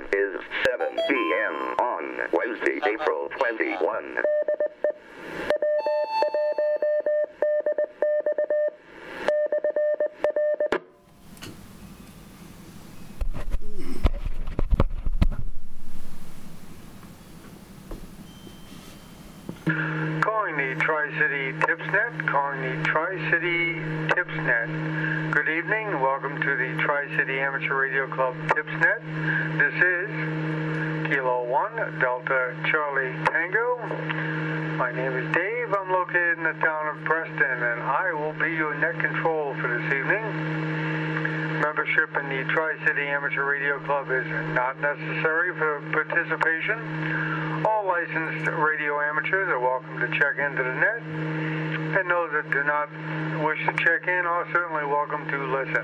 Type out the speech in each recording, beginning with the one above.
is 7 p.m. on Wednesday, April 21. Calling the Tri-City TipsNet, calling the Tri-City TipsNet. Good evening, welcome to the Tri-City Amateur Radio Club TipsNet. This is Kilo 1, Delta Charlie Tango. My name is Dave, I'm located in the town of Preston, and I will be your net control for this evening. Membership in the Tri-City Amateur Radio Club is not necessary for participation. All licensed radio amateurs are welcome to check into the net, and those that do not wish to check in are certainly welcome to listen.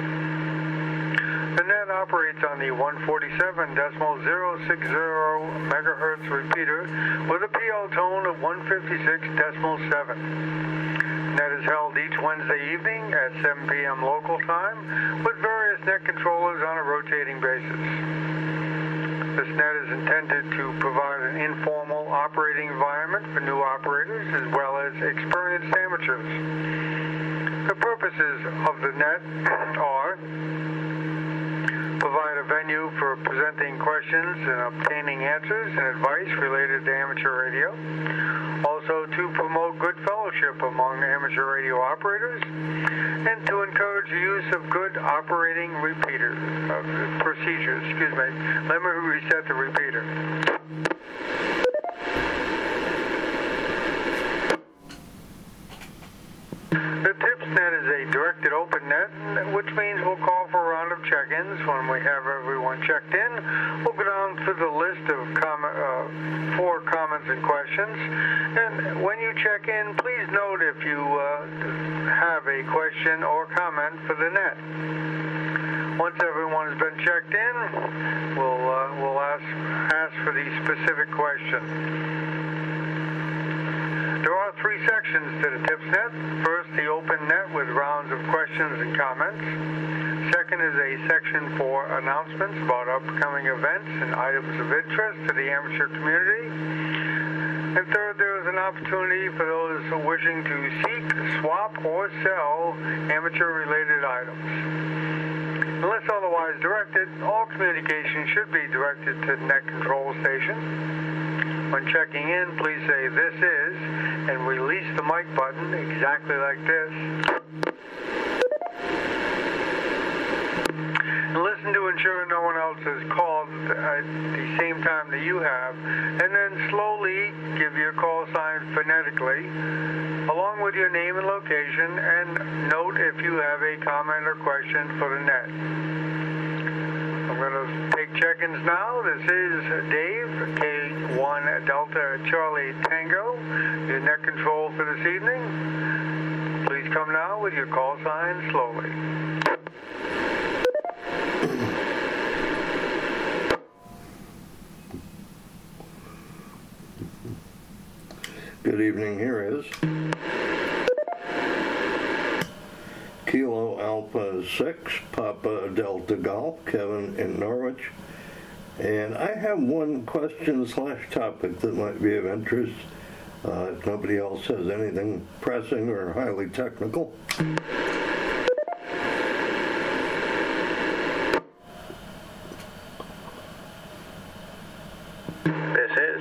The net operates on the 147.060 megahertz repeater with a PL tone of 156.7. Net is held each Wednesday evening at 7 p.m. local time with various net controllers on a rotating basis. This net is intended to provide an informal operating environment for new operators as well as experienced amateurs. The purposes of the net are provide a venue for presenting questions and obtaining answers and advice related to amateur radio. Also to promote good fellowship among amateur radio operators and to encourage the use of good operating procedures. Let me reset the repeater. The TipsNet is a directed open net, which means we'll call for a round of check-ins. When we have everyone checked in, we'll go down through the list of four comments and questions. And when you check in, please note if you have a question or comment for the net. Once everyone has been checked in, we'll ask for the specific question. There are three sections to the TipsNet. First, the open net with rounds of questions and comments. Second is a section for announcements about upcoming events and items of interest to the amateur community. And third, there is an opportunity for those wishing to seek, swap, or sell amateur-related items. Unless otherwise directed, all communication should be directed to the net control station. When checking in, please say "this is" and release the mic button exactly like this. And listen to ensure no one else has called at the same time that you have, and then slowly give your call sign phonetically, along with your name and location, and note if you have a comment or question for the net. I'm going to take check-ins now. This is Dave, K1 Delta Charlie Tango, your net control for this evening. Please come now with your call sign slowly. Good evening, here is Kilo Alpha 6, Papa Delta Golf, Kevin in Norwich. And I have one question/topic that might be of interest, if nobody else has anything pressing or highly technical. This is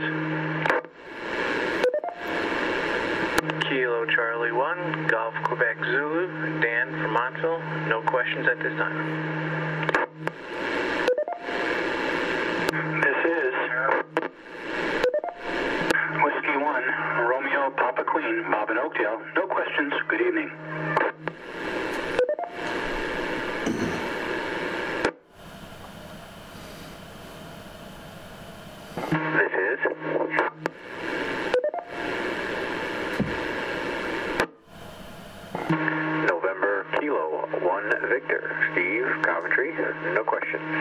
Kilo Charlie 1, Golf Quebec Zulu, Dan from Montville. No questions at this time. This is Whiskey 1, Romeo Papa Queen, Bob in Oakdale. No questions. Good evening. This is November Kilo 1 Victor, Steve, Coventry. No questions.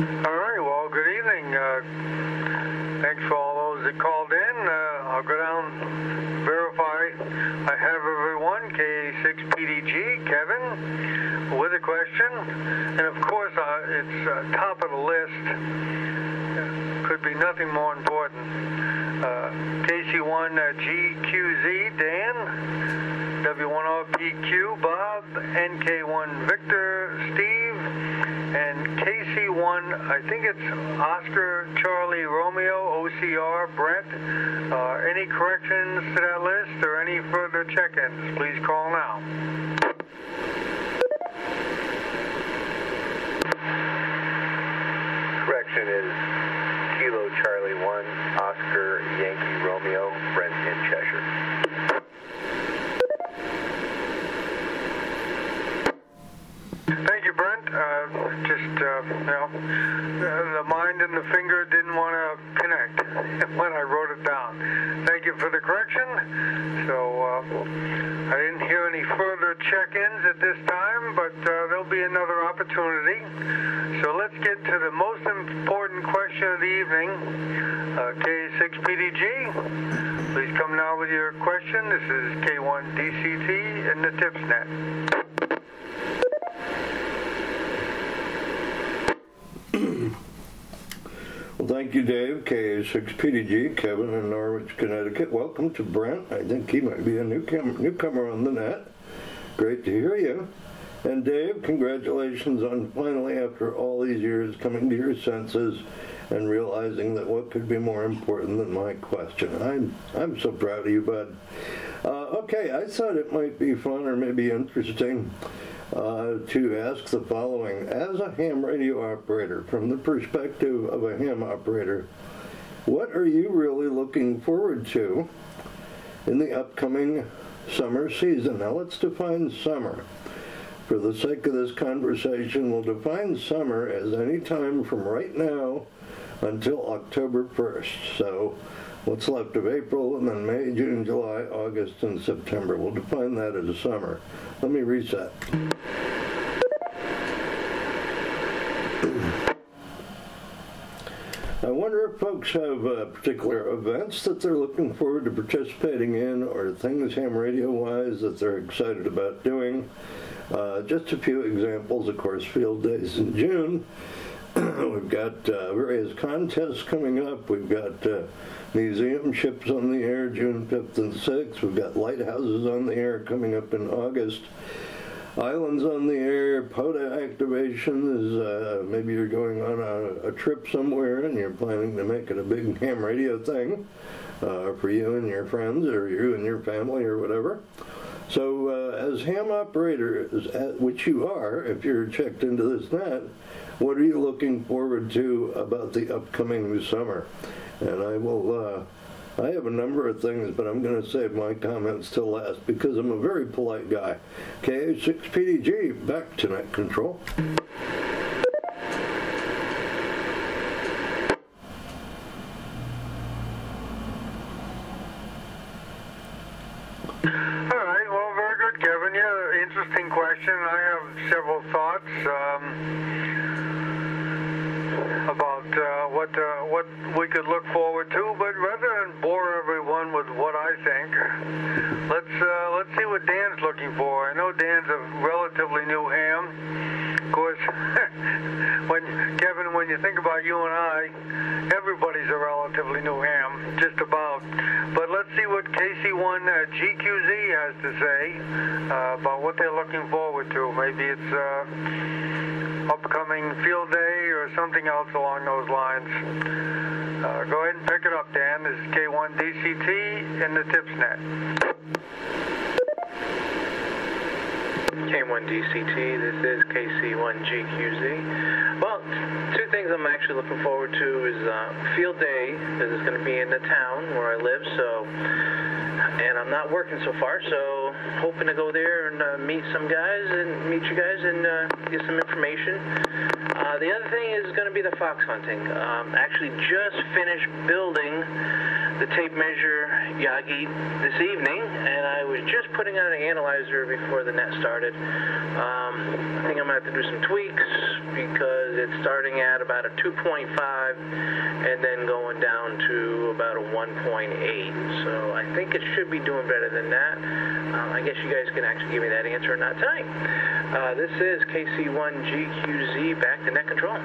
All right, well, good evening. Thanks for all those that called in. I'll go down, verify I have everyone. K6PDG, Kevin, with a question. And of course, it's top of the list. Could be nothing more important. KC1GQZ, Dan, W1RPQ, Bob, NK1 Victor, Steve, and KC1, I think it's Oscar, Charlie, Romeo, OCR, Brent. Any corrections to that list or any further check-ins, please call now. Correction is Kilo Charlie 1, Oscar Yankee Romeo, Brent in Cheshire. Thank you, Brent. The mind and the finger didn't want to connect when I wrote it down. Thank you for the correction. So I didn't hear any further check-ins at this time, but there'll be another opportunity. So let's get to the most important question of the evening. K6PDG, please come now with your question. This is K1DCT in the TipsNet. Well, thank you, Dave. K6PDG, Kevin in Norwich, Connecticut. Welcome to Brent. I think he might be a newcomer on the net. Great to hear you. And Dave, congratulations on finally, after all these years, coming to your senses and realizing that what could be more important than my question. I'm so proud of you, bud. Okay, I thought it might be fun or maybe interesting to ask the following. As a ham radio operator, from the perspective of a ham operator, what are you really looking forward to in the upcoming summer season? Now let's define summer. For the sake of this conversation, we'll define summer as any time from right now until October 1st. So what's left of April, and then May, June, July, August, and September. We'll define that as summer. Let me reset. I wonder if folks have particular events that they're looking forward to participating in, or things ham radio-wise that they're excited about doing. Just a few examples, of course, field days in June. We've got various contests coming up. We've got museum ships on the air June 5th and 6th. We've got lighthouses on the air coming up in August. Islands on the air, POTA activation is maybe you're going on a trip somewhere and you're planning to make it a big ham radio thing for you and your friends or you and your family or whatever. So as ham operators, which you are if you're checked into this net, what are you looking forward to about the upcoming summer? And I have a number of things, but I'm going to save my comments till last because I'm a very polite guy. KH6PDG, back to net control. All right, well, very good, Kevin. Yeah, interesting question. I have several thoughts about what we could look forward to, but rather than bore everyone with what I think, let's see what Dan's looking for. I know Dan's a relatively new ham. Of course, when you think about you and I, everybody's a relatively new ham, just about. But let's see what KC1 GQZ has to say about what they're looking forward to. Maybe it's upcoming field day or something else along those lines. Go ahead and pick it up, Dan. This is K1DCT in the TipsNet. K1DCT, this is KC1GQZ. Well, two things I'm actually looking forward to is field day, because it's going to be in the town where I live, and I'm not working so far, so hoping to go there and meet you guys and get some information. The other thing is going to be the fox hunting. Actually just finished building the tape measure Yagi this evening, and I was just putting on an analyzer before the net started. I think I'm going to have to do some tweaks because it's starting at about a 2.5 and then going down to about a 1.8. So I think it should be doing better than that. I guess you guys can actually give me that answer or not tonight. This is KC1GQZ, back to net control.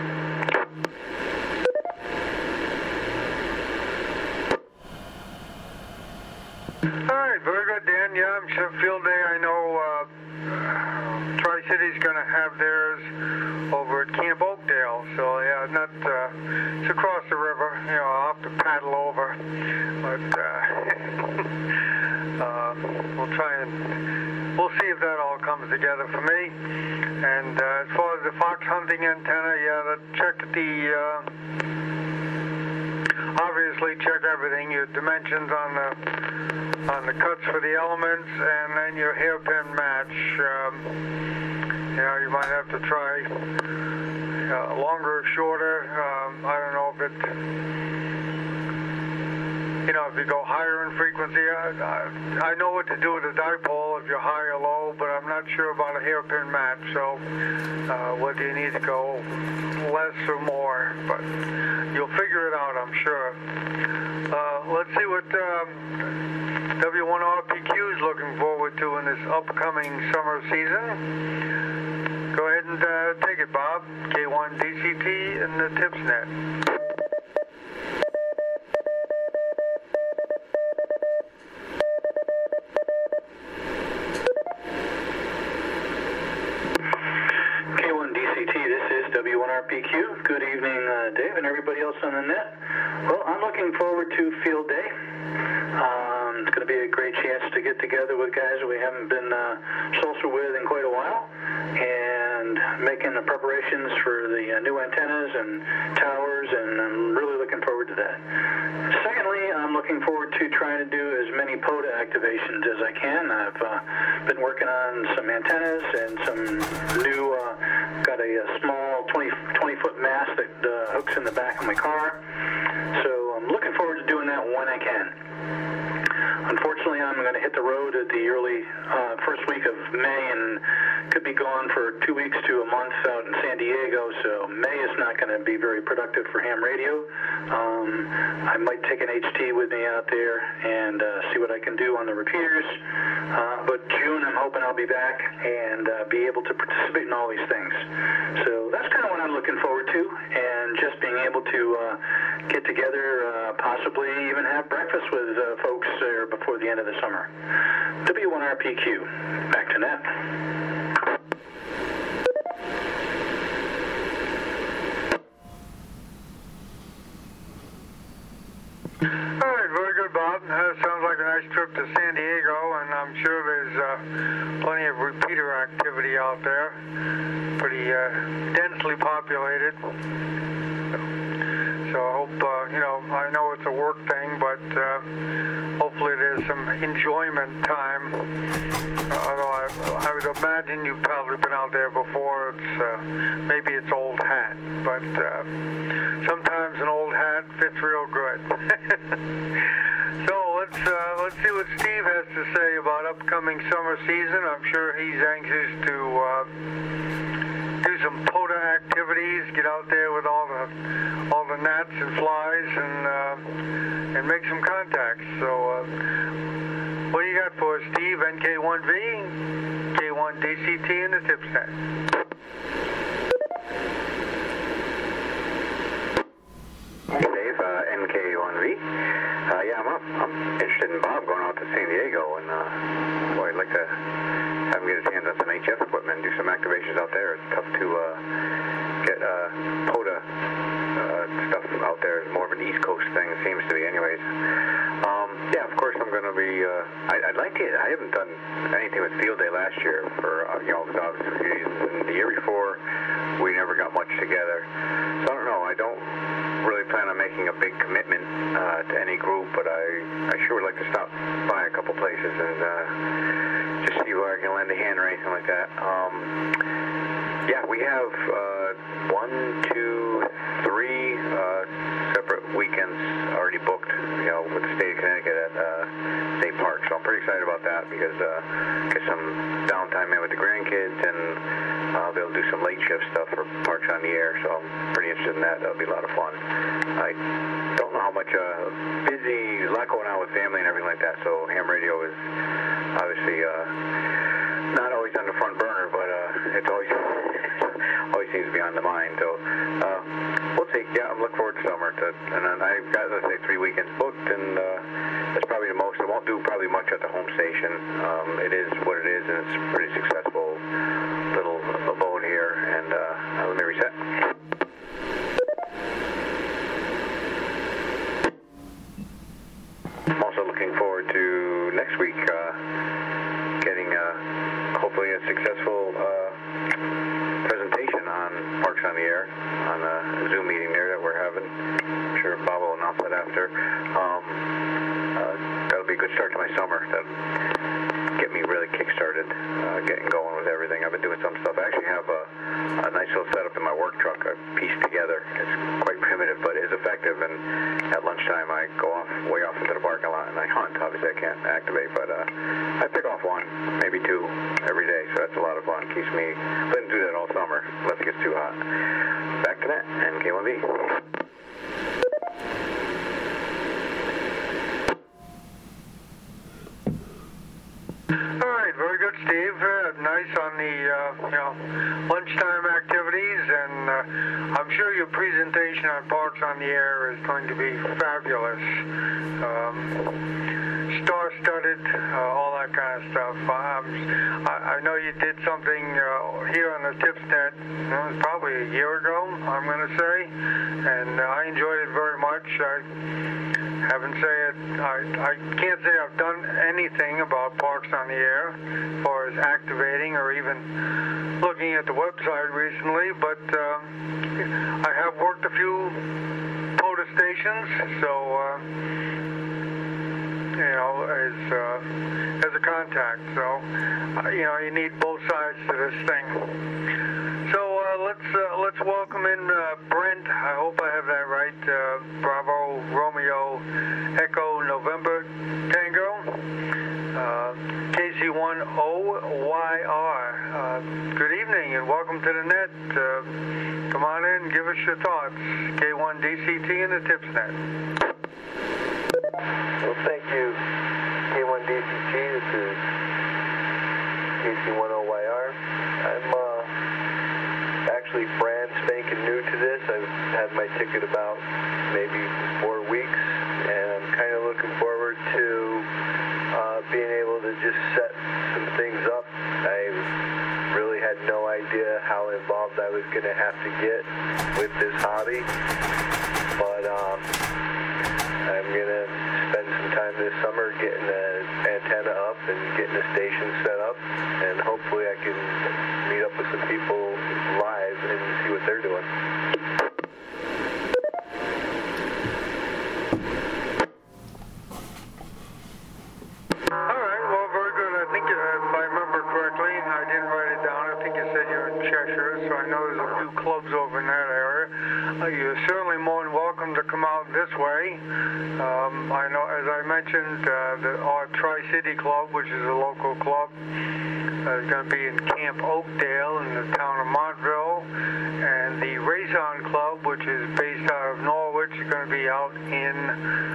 All right, very good, Dan. Yeah, I'm sure Field Day, I know Tri-City's going to have theirs over at Camp Oakdale. So, yeah, it's across the river. You know, I'll have to paddle over. But we'll see if that all comes together for me. And as far as the fox hunting antenna, yeah, check obviously check everything, your dimensions on the cuts for the elements, and then your hairpin match. You might have to try longer or shorter. I don't know if you go higher in frequency. I know what to do with a dipole if you're high or low, but I'm not sure about a hairpin match. So whether you need to go less or more, but you'll figure it out, I'm sure. Let's see what W1RPQ is looking forward to in this upcoming summer season. Go ahead and take it, Bob. K1DCT and the TipsNet. W1RPQ. Good evening, Dave, and everybody else on the net. Well, I'm looking forward to Field Day. It's going to be a great chance to get together with guys we haven't been social with in quite a while, and making the preparations for the new antennas and towers, and I'm really looking forward to that. Secondly, I'm looking forward to trying to do as many POTA activations as I can. I've been working on some antennas and some new, got a small 20-foot mast that hooks in the back of my car. So I'm looking forward to doing that when I can. Unfortunately, I'm going to hit the road at the early first week of May and could be gone for 2 weeks to a month out in San Diego, so May is not going to be very productive for ham radio. I might take an HT with me out there and see what I can do on the repeaters. But June, I'm hoping I'll be back and be able to participate in all these things. So that's kind of what I'm looking forward to, and just being able to get together, possibly even have breakfast with folks there before the end of the summer. W1RPQ, back to net. All right, very good, Bob. Sounds like a nice trip to San Diego, and I'm sure there's plenty of repeater activity out there. Pretty densely populated. So I hope, I know it's a work thing, but hopefully there's some enjoyment time. Although I would imagine you've probably been out there before. Maybe it's old hat, but sometimes an old hat fits real good. So let's see what Steve has to say about upcoming summer season. I'm sure he's anxious to do some POTA activities, get out there with all the gnats and flies, and make some contacts. So what do you got for us, Steve? NK1V, K1DCT, and the TipsNet. Hey Dave, NK1V. Yeah, I'm interested in Bob going out to San Diego, and I'd like to have him get his hands on some HF equipment and do some activations out there. It's tough to get POTA stuff out there. It's more of an East Coast thing, it seems to be anyways. Yeah, of course I'm going to be, I'd like to, I haven't done anything with Field Day last year for, obvious reasons, and the year before we never got much together. So I don't know, I don't really plan on making a big commitment to any group, but I sure would like to stop by a couple places and just see where I can lend a hand or anything like that. Yeah, we have 1, 2, 3 separate weekends already booked, with the state of Connecticut at State Park. So I'm pretty excited about that because get some downtime in with the grandkids, and be able to do some late shift stuff for Parks on the Air. So I'm pretty interested in that. That'll be a lot of fun. I don't know how much busy, a lot going on with family and everything like that. So ham radio is obviously not always on the front burner, but it's always seems to be on the mind. So we'll see. Yeah, I'm looking forward to summer. And then I've got, let's say, 3 weekends booked, and that's probably the most. I won't do probably much at the home station. It is what it is, and it's a pretty successful little abode here. And let me reset. I'm also looking forward to next week getting hopefully a successful presentation on Parks on the Air on a Zoom meeting there that we're having. I'm sure Bob will announce that after. That'll be a good start to my summer. That'll get me really kick-started, getting going with everything. I've been doing some stuff. I actually have a nice little setup in my work truck I pieced together. It's quite primitive, but it is effective. And at lunchtime, I go way off into the parking lot and I hunt. Obviously, I can't activate, but I pick off one, maybe two every day. So that's a lot of fun. Keeps me. I didn't do that all summer unless it gets too hot. Back to that and K1B. All right, very good, Steve. Nice on the lunchtime activities, and I'm sure your presentation on Parks on the Air is going to be fabulous. Star-studded, all that kind of stuff. I know you did something here on the TipsNet, it was probably a year ago, I'm going to say, and I enjoyed it very much. I can't say I've done anything about Parks on the Air as far as activating or even looking at the website recently, but I have worked a few POTUS stations, so as a contact. So you need both sides to this thing. So let's welcome in Brent. I hope I have that right. Bravo Romeo Echo November Tango KC10YR. Good evening and welcome to the net. Come on in and give us your thoughts. K1DCT and the TipsNet. Well, thank you, K1DCT. This is KC10YR. I'm actually brand spanking new to this. I've had my ticket about maybe 4 weeks, and I'm kind of looking forward to being able to just set some things up. I really had no idea how involved I was going to have to get with this hobby, but I'm going to spend some time this summer getting the antenna up and getting the station set up, and hopefully I can meet up with some people live and see what they're doing. All right, well, very good. I think if I remember correctly, I didn't write it down, I think you said you're in Cheshire, so I know there's a few clubs over in that area. You're certainly more than welcome to come out this way. I know, as I mentioned, our Tri-City Club, which is a local club, is going to be in Camp Oakdale in the town of Montville, and the Raison Club, which is based out of Norwich, is going to be out in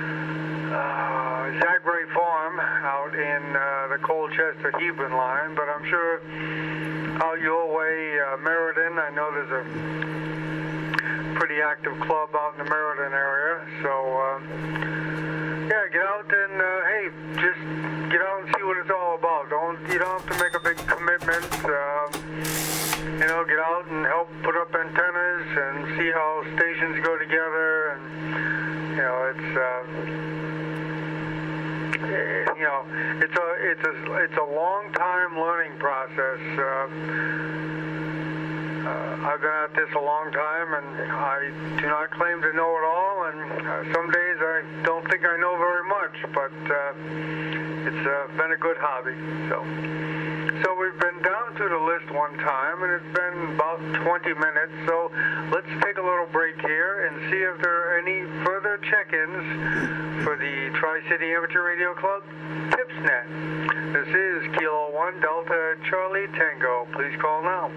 Zagray Farm, out in the Colchester Hebron line, but I'm sure out your way, Meriden, I know there's a pretty active club out in the Meriden area, so yeah, get out and hey, just get out and see what it's all about. You don't have to make a big commitment. Get out and help put up antennas and see how stations go together, and it's a long time learning process. I've been at this a long time, and I do not claim to know it all, and some days I don't think I know very much, but it's been a good hobby. So we've been down through the list one time, and it's been about 20 minutes, so let's take a little break here and see if there are any further check-ins for the Tri-City Amateur Radio Club TipsNet. This is Kilo 1 Delta Charlie Tango. Please call now.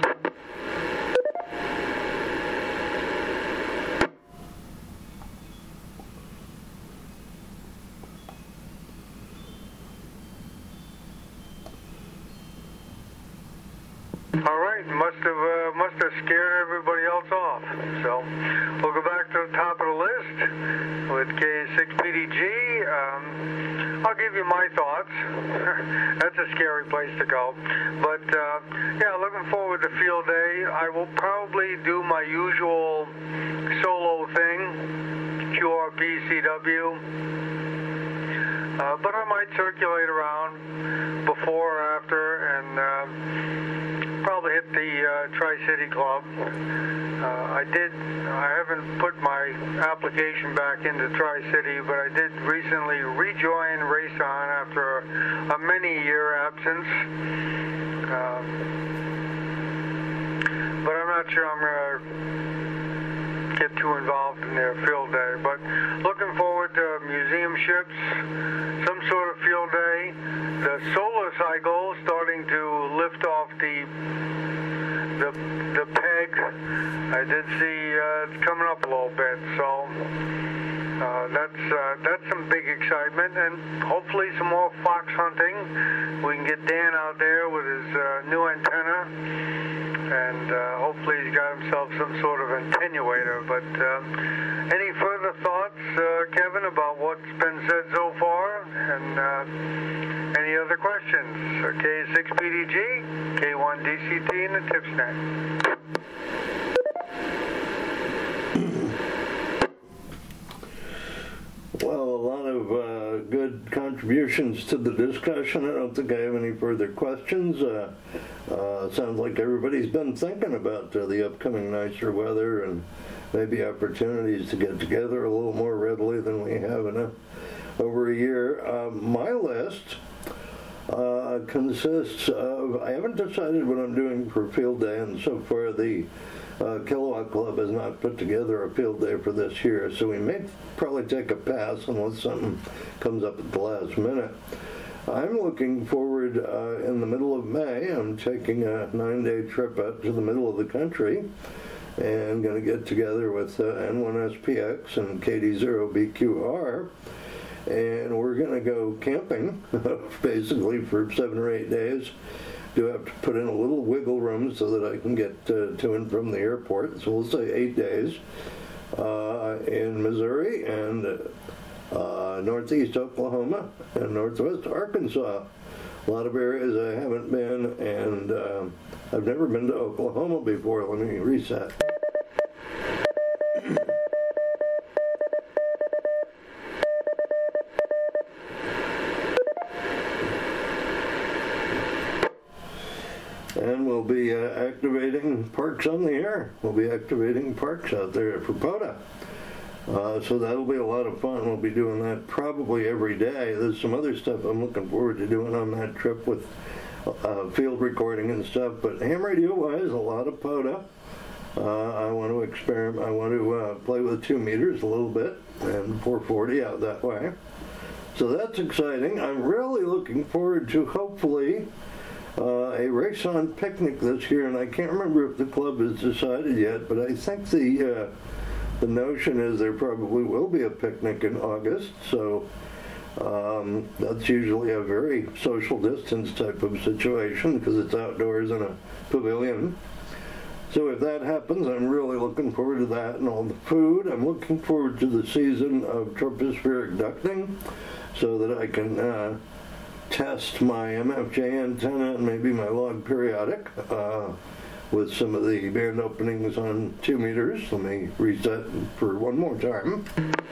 All right, must have scared everybody else off. So we'll go back to the top of the list with K6PDG. I'll give you my thoughts. That's a scary place to go. But yeah, looking forward to field day. I will probably do my usual solo thing, QRP-CW. But I might circulate around before or after and probably hit the Tri-City Club. I haven't put my application back into Tri-City, but I did recently rejoin Rayson after a many-year absence. But I'm not sure I'm going to get too involved in their field day. But looking forward to museum ships, some sort of field day, the solar cycle starting to lift off the peg. I did see it's coming up a little bit, so that's some big excitement, and hopefully some more fox hunting. We can get Dan out there with his new antenna, and hopefully he's got himself some sort of attenuator. But any further thoughts, Kevin, about what's been said so far, and any other questions? K6PDG, K1DCT, and the TipsNet. Well, a lot of good contributions to the discussion. I don't think I have any further questions. Sounds like everybody's been thinking about the upcoming nicer weather and maybe opportunities to get together a little more readily than we have in over a year. My list consists of, I haven't decided what I'm doing for field day, and so far the Kilowatt Club has not put together a field day for this year, so we may probably take a pass unless something comes up at the last minute. I'm looking forward in the middle of May. I'm taking a 9-day trip out to the middle of the country and going to get together with N1SPX and KD0BQR, and we're going to go camping basically for 7 or 8 days. Do have to put in a little wiggle room so that I can get to and from the airport. So we'll say 8 days in Missouri and northeast Oklahoma and northwest Arkansas. A lot of areas I haven't been, and I've never been to Oklahoma before. Let me reset. And we'll be activating parks on the air. We'll be activating parks out there for POTA. So that'll be a lot of fun. We'll be doing that probably every day. There's some other stuff I'm looking forward to doing on that trip with field recording and stuff. But ham radio-wise, a lot of POTA. I want to experiment. I want to play with 2 meters a little bit and 440 out that way. So that's exciting. I'm really looking forward to hopefully a Rayson picnic this year, and I can't remember if the club has decided yet, but I think the notion is there probably will be a picnic in August, so that's usually a very social distance type of situation because it's outdoors in a pavilion. So if that happens, I'm really looking forward to that and all the food. I'm looking forward to the season of tropospheric ducting so that I can test my MFJ antenna and maybe my log periodic with some of the band openings on 2 meters. Let me reset for one more time.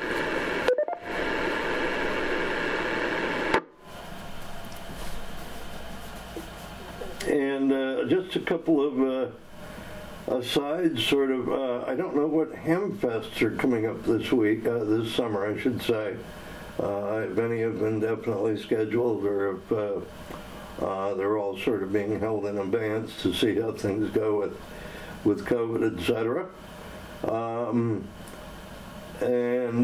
And just a couple of asides, sort of, I don't know what Hamfests are coming up this week, this summer, I should say. If any have been definitely scheduled, or if they're all sort of being held in advance to see how things go with COVID, etc. And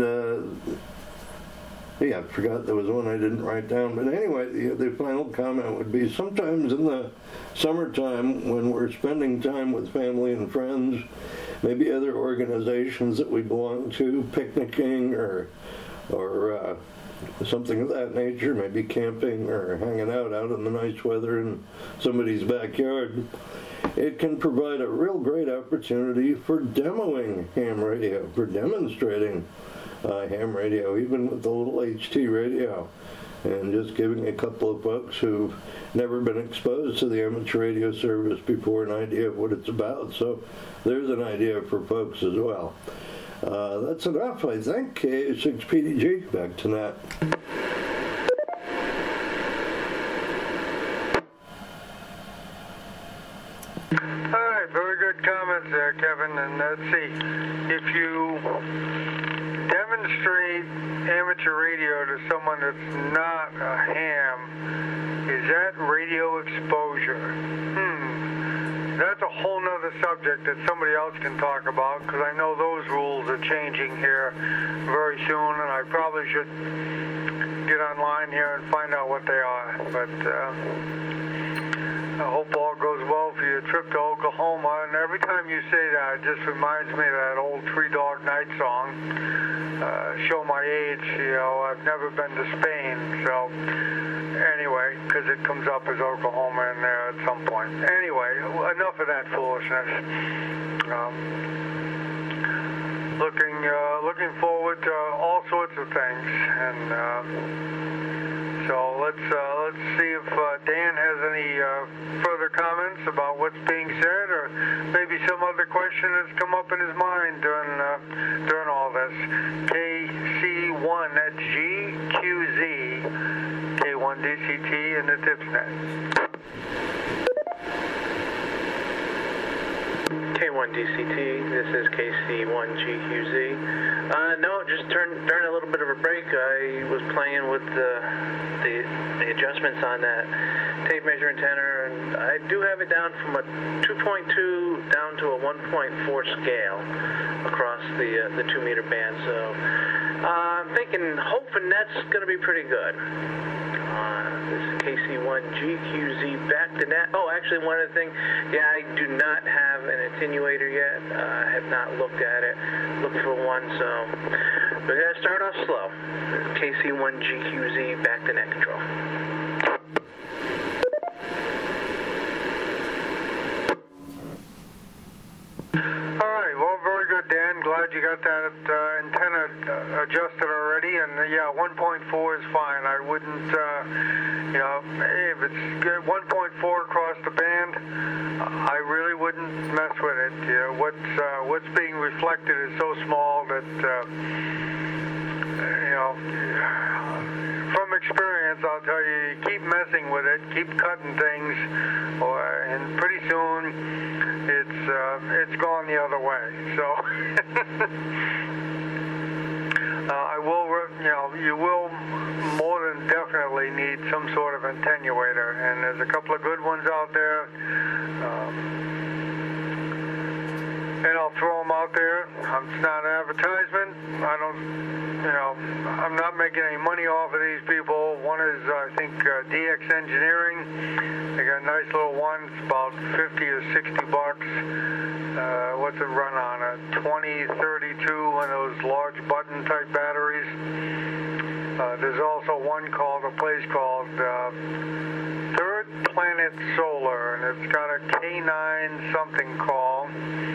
I forgot there was one I didn't write down. But anyway, the final comment would be sometimes in the summertime when we're spending time with family and friends, maybe other organizations that we belong to, picnicking or something of that nature, maybe camping or hanging out in the nice weather in somebody's backyard, it can provide a real great opportunity for demoing ham radio, for demonstrating ham radio, even with the little HT radio, and just giving a couple of folks who've never been exposed to the amateur radio service before an idea of what it's about. So there's an idea for folks as well. That's enough, I think. KA6PDG, back to Nat. All right, very good comments there, Kevin. And let's see, if you demonstrate amateur radio to someone that's not a ham, is that radio exposure? That's a whole nother subject that somebody else can talk about, because I know those rules are changing here very soon, and I probably should get online here and find out what they are. But I hope all goes well for your trip to Oklahoma. And every time you say that, it just reminds me of that old Three Dog Night song. Show my age, I've never been to Spain, so anyway, because it comes up as Oklahoma in there at some point. Anyway, enough of that foolishness. Looking forward to all sorts of things, and so let's see if Dan has any further comments about what's being said, or maybe some other question that's come up in his mind during all this. KC1GQZ, K1DCT, and the TipsNet. K1DCT, this is KC1GQZ. No, just during a little bit of a break, I was playing with the adjustments on that tape measure antenna, and I do have it down from a 2.2 down to a 1.4 scale across the 2 meter band. So I'm hoping that's going to be pretty good. This is KC1GQZ back to net. Oh, actually, one other thing. Yeah, I do not have an attenuator yet. I have not looked at it. Look for one, so we're going to start off slow. KC1GQZ back to net control. All right, well, very good, Dan. Glad you got that antenna adjusted already. And yeah, 1.4 is fine. I wouldn't, if it's 1.4 across the band, I really wouldn't mess with it. What's being reflected is so small that, from experience, I'll tell you, keep messing with it, keep cutting things, and pretty soon it's gone the other way. So you will more than definitely need some sort of attenuator, and there's a couple of good ones out there. And I'll throw them out there. It's not an advertisement. I'm not making any money off of these people. One is, I think, DX Engineering. They got a nice little one. It's about 50 or 60 bucks. What's it run on? A 2032, one of those large button type batteries. There's also one a place called Third Planet Solar, and it's got a K9 something call.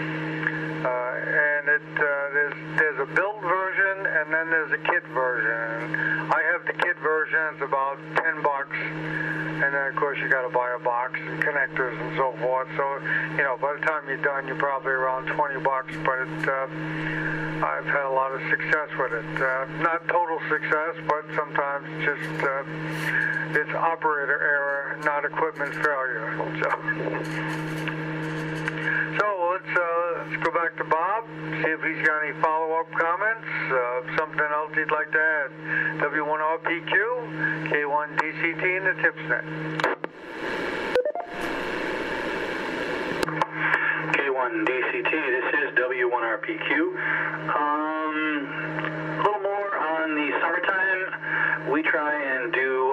And there's a built version, and then there's a kit version. I have the kit version. It's about 10 bucks, and then of course you got to buy a box and connectors and so forth. So by the time you're done, you're probably around 20 bucks. But I've had a lot of success with it. Not total success, but sometimes just it's operator error, not equipment failure. So let's go back to Bob, see if he's got any follow-up comments, something else he'd like to add. W1RPQ, K1DCT, and the TipsNet. K1 K1 DCT. This is W1RPQ. A little more on the summertime. We try and do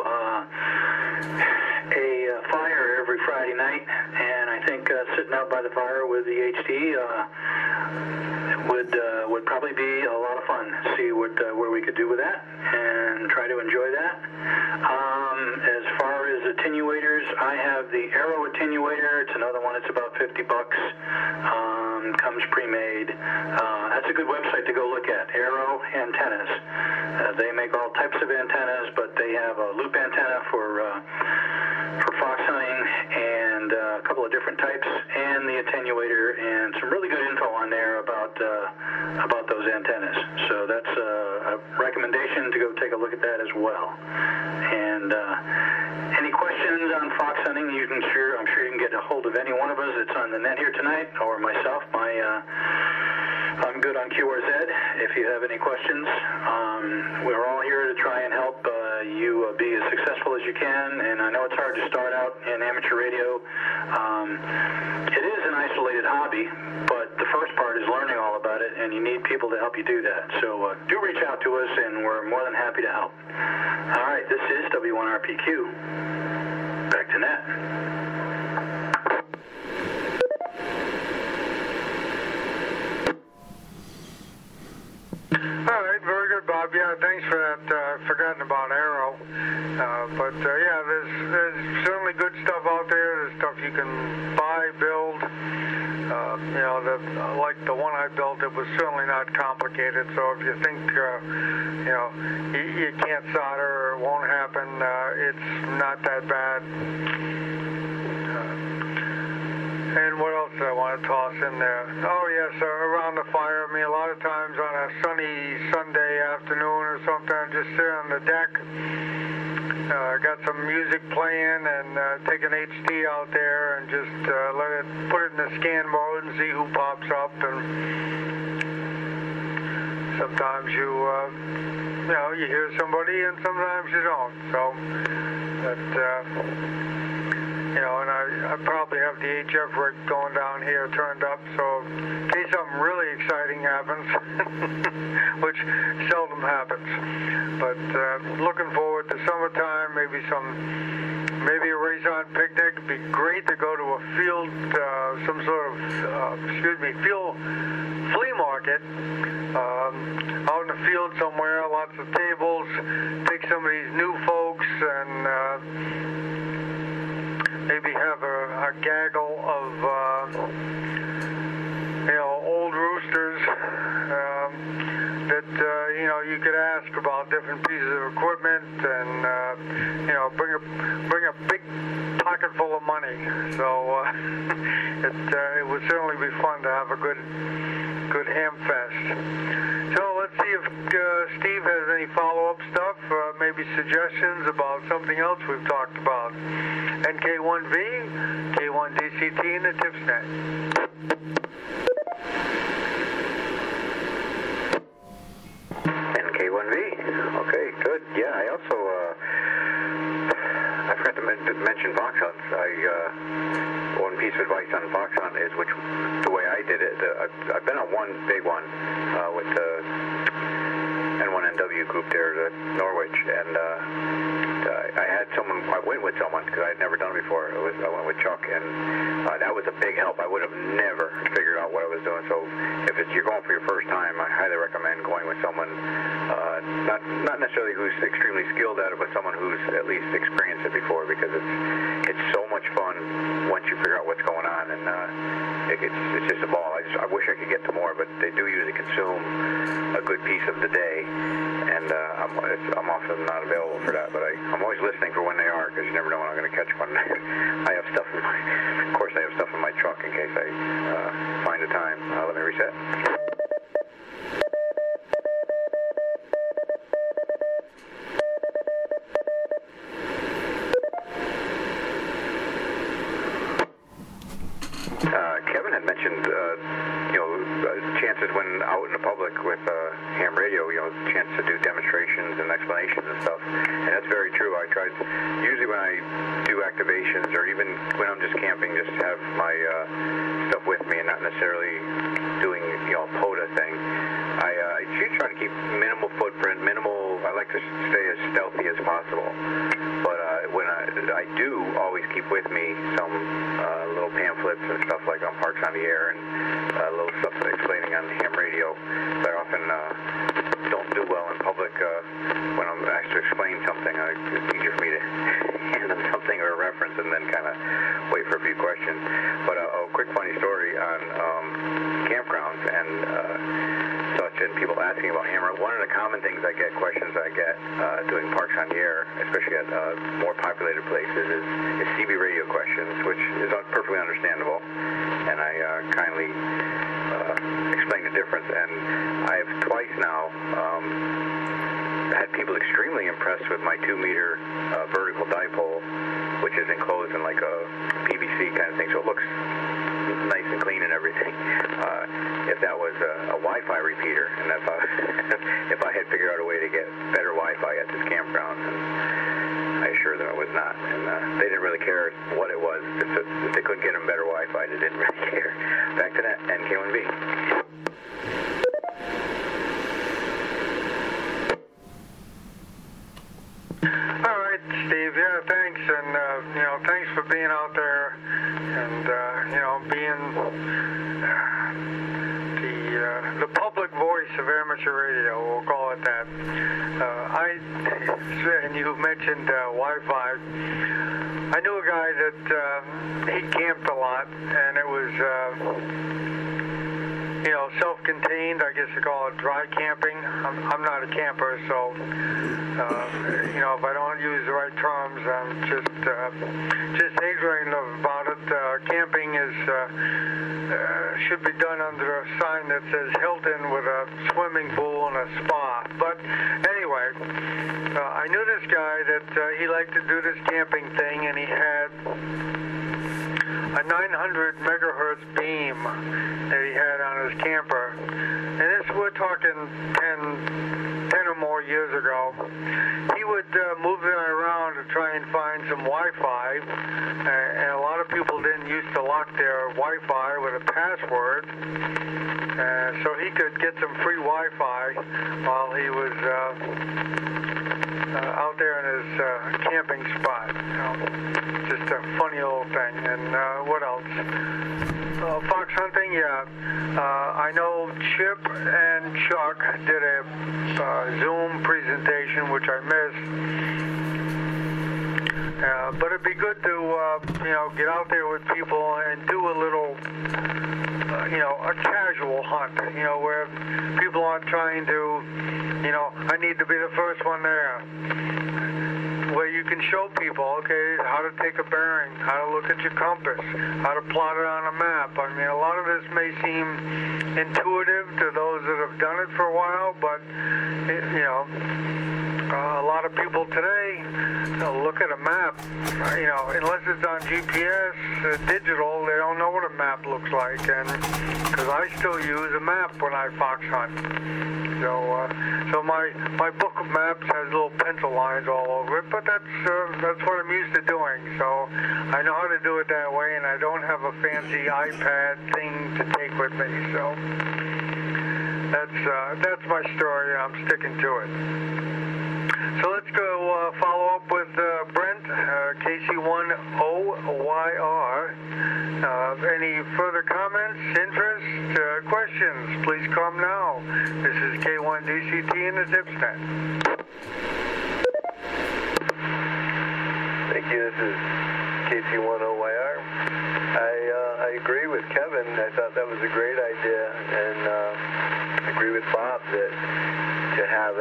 a fire every Friday night, and I think sitting out by the fire with the HD would probably be a lot of fun. See where we could do with that and try to enjoy that. As far as attenuators, I have the Arrow attenuator. It's another one. It's about $50. Comes pre-made. That's a good website to go look at. Arrow Antennas. They make all types of antennas, but they have a loop antenna for fox hunting and a couple of different types, and the attenuator, and some really good info on there about those antennas. So that's a recommendation to go take a look at that as well. And any questions on fox hunting, I'm sure you can get a hold of any one of us that's on the net here tonight, or myself. I'm good on QRZ if you have any questions. We're all here to try and help you be as successful as you can, and I know it's hard to start out in amateur radio. It is an isolated hobby, but the first part is learning all about it, and you need people to help you do that. So do reach out to us, and we're more than happy to help. All right, this is W1RPQ. Back to net. All right, very good, Bob. Yeah, thanks for that. I've forgotten about Arrow. But yeah, there's certainly good stuff out there. There's stuff you can buy, build. Like the one I built, it was certainly not complicated. So if you think, you can't solder or it won't happen, it's not that bad. And what else do I want to toss in there? Oh, yes, around the fire. I mean, a lot of times on a sunny Sunday afternoon or something, I just sit on the deck, got some music playing, and take an HD out there and just put it in the scan mode and see who pops up. And sometimes you hear somebody, and sometimes you don't. So, and I probably have the HF rig going down here turned up, so in case something really exciting happens, which seldom happens. But looking forward to summertime, maybe a race-on picnic. It'd be great to go to a field, some sort of, field flea market, out in the field somewhere, lots of tables, take some of these new folks and maybe have a gaggle of, old roosters that, you could ask about different pieces of equipment and, bring a big pocket full of money. So it would certainly be fun to have a good ham fest. So let's see if Steve has any follow-up stuff, maybe suggestions about something else we've talked about. NK1V, K1 DCT, and the TipsNet. NK1V. Okay, good. Yeah, I also I forgot to mention fox hunts. One piece of advice on fox hunt is the way I did it. I've been on one big one with the N1NW group there at Norwich, and I went with someone because I had never done it before. I went with Chuck, and that was a big help. I would have never figured out what I was doing. So if you're going for your first time, I highly recommend going with someone, not necessarily who's extremely skilled at it, but someone who's at least experienced it before, because it's so much fun once you figure out what's going on, and it's just a ball. I wish I could get to more, but they do usually consume a good piece of the day, and I'm often not available for that, but I'm always listening for when they are, because you never know when I'm going to catch one. I have stuff in my truck in case I find a time. Let me reset. Kevin had mentioned, chances when out in the public with ham radio, chance to do demonstrations and explanations and stuff. And that's very true. I tried, usually when I do activations or even when I'm just camping, just have my stuff with me and not necessarily doing, POTA thing. I try to keep minimal footprint, I like to stay as stealthy as possible. But when I do always keep with me some little pamphlets and stuff like on Parks on the Air and little stuff explaining on ham radio. I often don't do well in public when I'm asked to explain something. It's easier for me to hand them something or a reference and then kind of wait for a few questions. But a quick funny story on campgrounds and such, and people asking about hammer. One of the common things questions I get doing Parks on the Air, especially at more populated places, is CB radio questions, which is perfectly understandable. And I kindly explain the difference. And I have twice now had people extremely impressed with my 2-meter vertical dipole, which is enclosed in like a PVC kind of thing, so it looks nice and clean and everything. If that was a Wi-Fi repeater, and that's if I had figured out a way to get better Wi-Fi at this campground, and I assured them it was not. And they didn't really care what it was. If they couldn't get them better Wi-Fi, they didn't really care. Back to that, NK1B. All right, Steve. Yeah, thanks, and thanks for being out there, and being the public voice of amateur radio. We'll call it that. And you mentioned Wi-Fi. I knew a guy that he camped a lot, and it was self-contained. I guess you call it dry camping. I'm not a camper, so if I don't use the right terms, I'm just ignorant about it. Camping should be done under a sign that says Hilton with a swimming pool and a spa. But anyway, I knew this guy that he liked to do this camping thing, and he had a 900 megahertz beam that he had on his camper. And we're talking 10 or more years ago. He would move it around to try and find some Wi-Fi, and a lot of people didn't used to lock their Wi-Fi with a password, so he could get some free Wi-Fi while he was out there in his camping spot. Just a funny old thing. And what else? Fox hunting, yeah. I know Chip and Chuck did a Zoom presentation, which I missed. But it'd be good to, get out there with people and do a little, a casual hunt, where people aren't trying to, I need to be the first one there. Where you can show people, okay, how to take a bearing, how to look at your compass, how to plot it on a map. I mean, a lot of this may seem intuitive to those that have done it for a while, but, a lot of people today look at a map, unless it's on GPS, digital, they don't know what a map looks like, and because I still use a map when I fox hunt. So my book of maps has little pencil lines all over it, but that's what I'm used to doing. So I know how to do it that way, and I don't have a fancy iPad thing to take with me. So that's my story, and I'm sticking to it. So let's go follow up with Brent, KC1OYR. Any further comments, interest, questions, please come now. This is K1DCT in the TipsNet. Thank you. This is KC1OYR. I agree with Kevin. I thought that was a great idea, and I agree with Bob that to have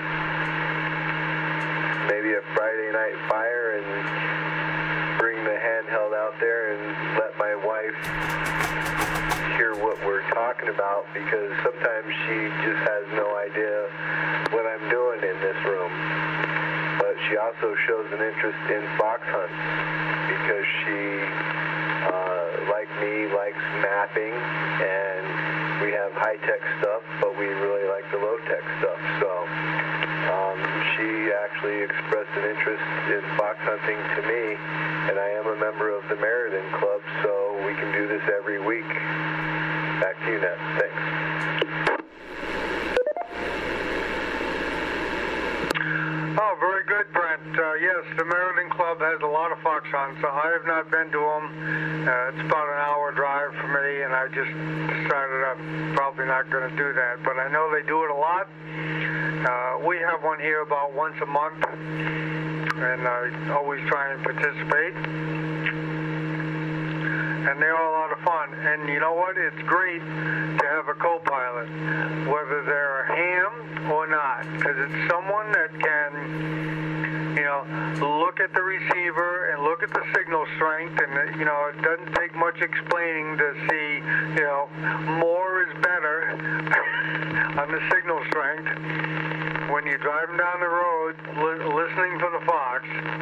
maybe a Friday night fire and bring the handheld out there and let my wife hear what we're talking about, because sometimes she just has no idea what I'm doing in this room. But she also shows an interest in fox hunts because she, like me, likes mapping, and we have high-tech stuff, but we really like the low-tech stuff. So she actually expressed an interest in fox hunting to me, and I am a member of the Meriden Club, so we can do this every week. Back to you, Ned. Thanks. Oh, very good, Brent. Yes, the Meriden Club has a lot of fox hunts. I have not been to them. It's about an hour drive for me, and I just decided I'm probably not going to do that. But I know they do it a lot. We have one here about once a month, and I always try and participate. And they're all a lot of fun. And you know what? It's great to have a co-pilot, whether they're a ham or not, because it's someone that can, look at the receiver and look at the signal strength, and it doesn't take much explaining to see, more is better on the signal strength when you're driving down the road listening for the fox.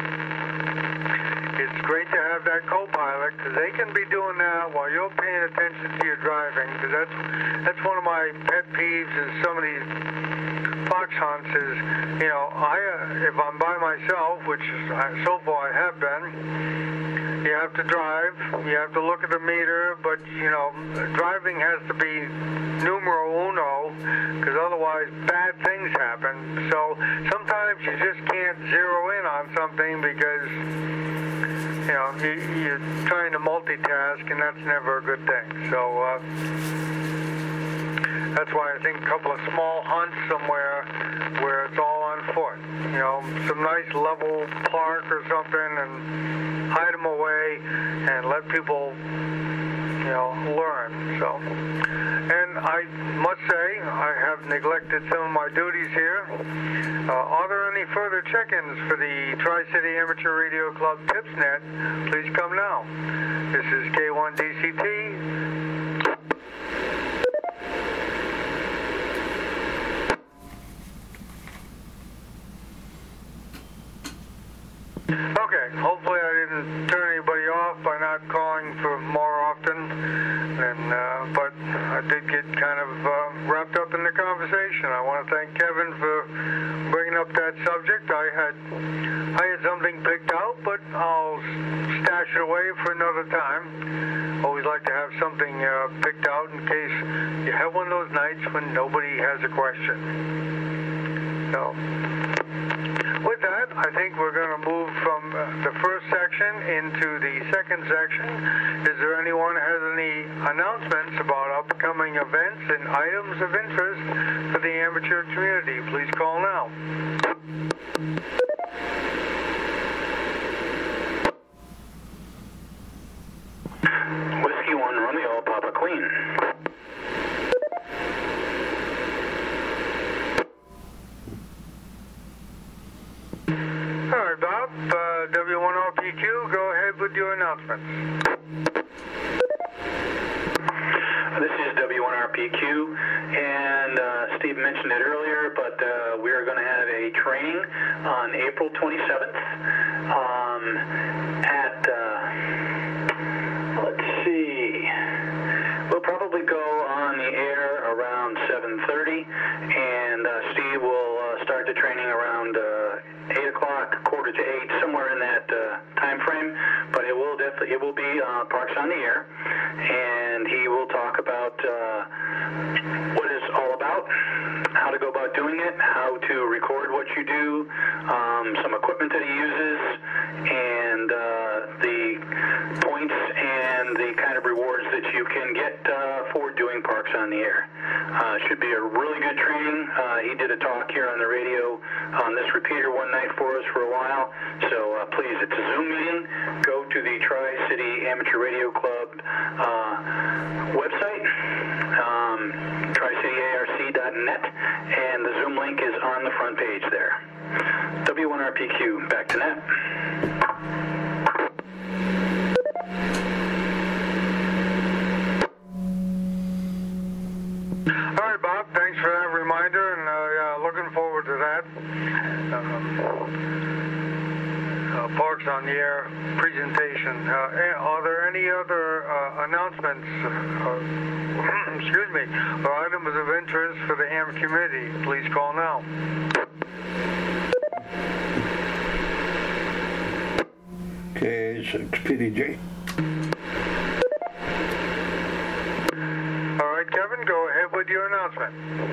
It's great to have that co-pilot, because they can be doing that while you're paying attention to your driving, because that's one of my pet peeves in some of these fox hunts is, if I'm by myself, which so far I have been, you have to drive, you have to look at the meter, but, driving has to be numero uno, because otherwise bad things happen. So sometimes you just can't zero in on something because, you're trying to multitask, and that's never a good thing. So that's why I think a couple of small hunts somewhere where it's all on foot, some nice level park or something, and hide them away and let people, learn. So, and I must say I have neglected some of my duties here. Are there any further check-ins for the Tri-City Amateur Radio Club TipsNet? Please come now. This is K1DCT. Okay, hopefully I didn't turn anybody off by not calling for more often, but I did get kind of wrapped up in the conversation. I want to thank Kevin for bringing up that subject. I had something picked out, but I'll stash it away for another time. Always like to have something picked out in case you have one of those nights when nobody has a question. So, with that, I think we're going to move from the first section into the second section. Is there anyone who has any announcements about upcoming events and items of interest for the amateur community? Please call now. Whiskey 1 Romeo, Papa Queen. All right, Bob, W1RPQ, go ahead with your announcements. This is W1RPQ, and Steve mentioned it earlier, but we are going to have a training on April 27th let's see, we'll probably go on the air around 7:30, and Steve will start the training around 8 o'clock, quarter to 8, somewhere in that time frame. But it will be Parks on the Air, and he will talk about what it's all about, how to go about doing it, how to record what you do, some equipment that he uses, and the points and the kind of rewards that you can get for doing Parks on the Air. Should be a really good training. He did a talk here on the radio on this repeater one night for us for a while. So please, it's a Zoom meeting. Go to the Tri-City Amateur Radio Club website, tricityarc.net, and the Zoom link is on the front page there. W1RPQ, back to net. All right, Bob, thanks for that reminder, and looking forward to that. Parks on-the-air presentation. Are there any other announcements, excuse me, or items of interest for the Ham community? Please call now. KA6PDJ. All right, Kevin, go ahead with your announcement.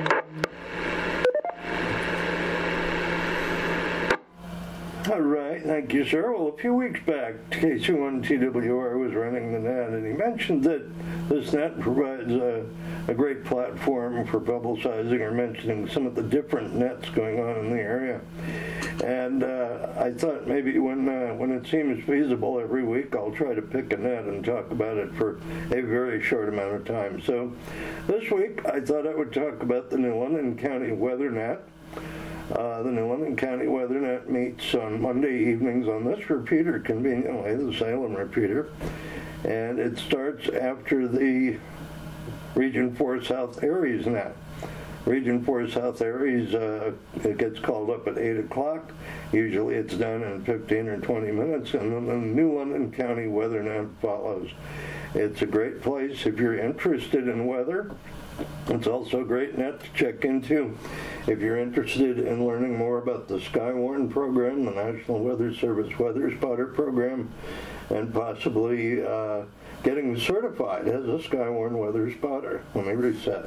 All right, thank you, sir. Well, a few weeks back, KC1TWR was running the net, and he mentioned that this net provides a great platform for publicizing or mentioning some of the different nets going on in the area. And I thought maybe when it seems feasible every week, I'll try to pick a net and talk about it for a very short amount of time. So this week, I thought I would talk about the New London County Weather Net. The New London County Weather Net meets on Monday evenings on this repeater, conveniently, the Salem repeater, and it starts after the Region 4 South Aries net. Region 4 South Aries, it gets called up at 8 o'clock. Usually it's done in 15 or 20 minutes, and then the New London County Weather Net follows. It's a great place if you're interested in weather. It's also a great net to check into if you're interested in learning more about the Skywarn program, the National Weather Service Weather Spotter program, and possibly getting certified as a Skywarn Weather Spotter. Let me reset.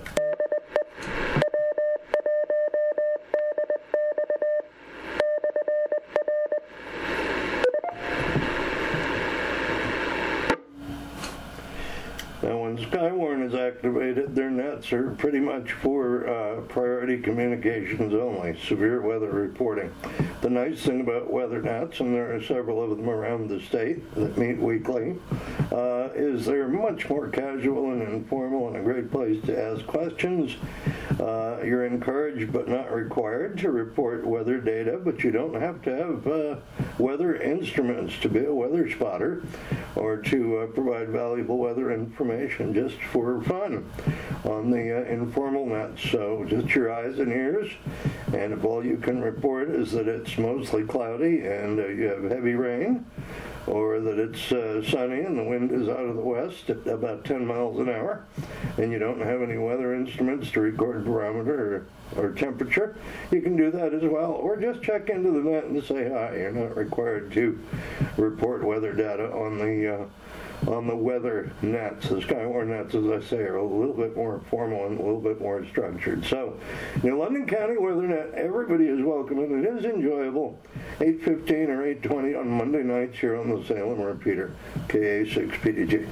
Now, when Skywarn is activated, their nets are pretty much for priority communications only, severe weather reporting. The nice thing about weather nets, and there are several of them around the state that meet weekly, is they're much more casual and informal and a great place to ask questions. You're encouraged but not required to report weather data, but you don't have to have weather instruments to be a weather spotter or to provide valuable weather information just for fun on the informal nets. So just your eyes and ears, and if all you can report is that it's mostly cloudy and you have heavy rain, or that it's sunny and the wind is out of the west at about 10 miles an hour, and you don't have any weather instruments to record barometer or temperature, you can do that as well. Or just check into the net and say hi. You're not required to report weather data on the weather nets. The Skywarn nets, as I say, are a little bit more formal and a little bit more structured. So, New London County Weather Net, everybody is welcome, and it is enjoyable. 8:15 or 8:20 on Monday nights here on the Salem repeater, KA6PDG.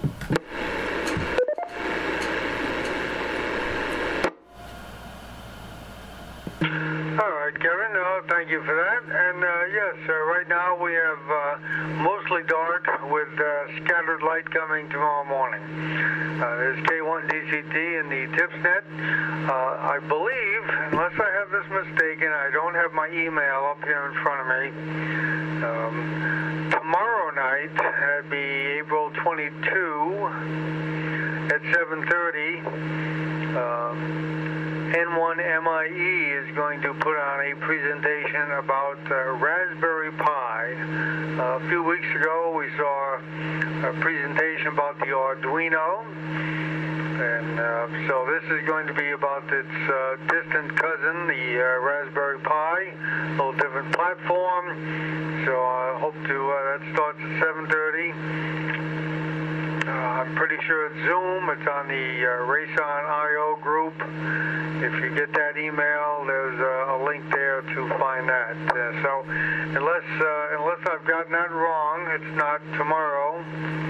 All right, Kevin, thank you for that. And yes, right now we have mostly dark with scattered light coming tomorrow morning. There's K1DCT in the TipsNet. I believe, unless I have this mistaken, I don't have my email up here in front of me. Tomorrow night, that'd be April 22 at 7:30. N1MIE is going to put on a presentation about Raspberry Pi. A few weeks ago, we saw a presentation about the Arduino, and so this is going to be about its distant cousin, the Raspberry Pi, a little different platform. So I hope that starts at 7:30. I'm pretty sure it's Zoom. It's on the Rayson.io group. If you get that email, there's a link there to find that. So unless I've gotten that wrong, it's not tomorrow.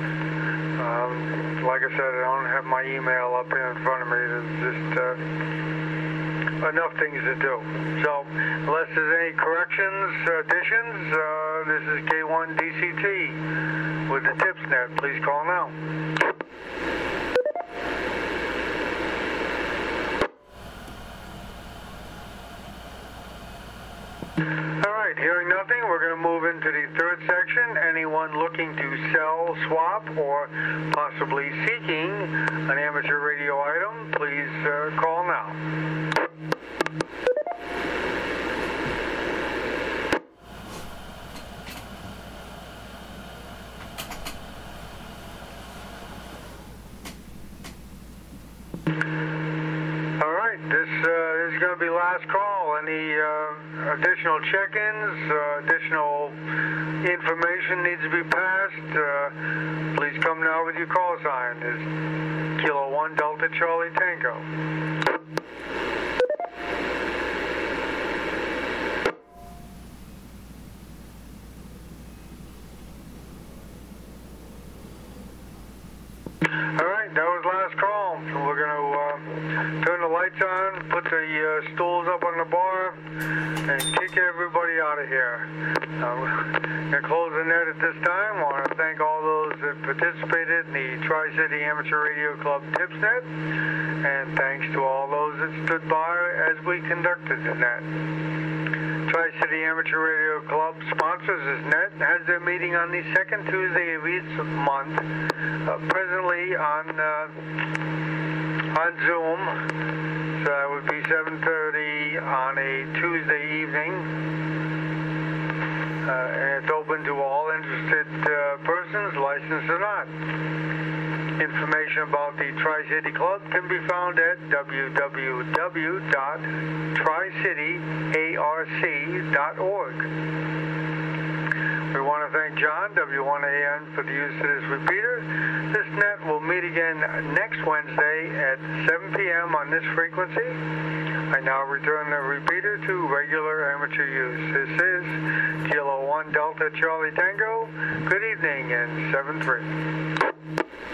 Like I said, I don't have my email up here in front of me. There's just enough things to do. So unless there's any corrections, additions, this is K1DCT with the TipsNet. Please call now. All right, hearing nothing, we're going to move into the third section. Anyone looking to sell, swap, or possibly seeking an amateur radio item, please call now. additional check-ins, additional information needs to be passed, please come now with your call sign. It's Kilo 1 Delta Charlie Tango. All right, that was last call. We're going to turn the lights on, put the stools up on the bar, and kick everybody out of here. Going to close the net at this time. I want to thank all those that participated in the Tri-City Amateur Radio Club Tips Net, and thanks to all those that stood by as we conducted the net. Tri-City Amateur Radio Club sponsors this net and has their meeting on the second Tuesday of each month, presently on Zoom. So that would be 7:30 on a Tuesday evening. And it's open to all interested persons, licensed or not. Information about the Tri-City Club can be found at www.tricityarc.org. We want to thank John, W1AN, for the use of this repeater. This net will meet again next Wednesday at 7 p.m. on this frequency. I now return the repeater to regular amateur use. This is Kilo 1 Delta Charlie Tango. Good evening and 7-3.